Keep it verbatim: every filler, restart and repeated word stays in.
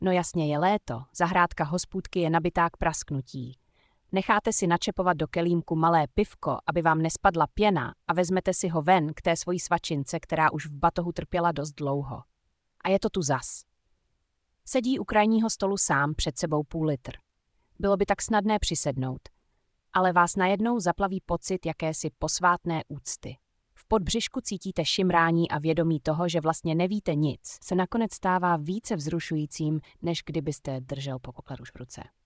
No jasně, je léto, zahrádka hospůdky je nabitá k prasknutí. Necháte si načepovat do kelímku malé pivko, aby vám nespadla pěna a vezmete si ho ven k té svojí svačince, která už v batohu trpěla dost dlouho. A je to tu zas. Sedí u krajního stolu sám, před sebou půl litr. Bylo by tak snadné přisednout, ale vás najednou zaplaví pocit jakési posvátné úcty. V podbřišku cítíte šimrání a vědomí toho, že vlastně nevíte nic, se nakonec stává více vzrušujícím, než kdybyste držel po pokladu v ruce.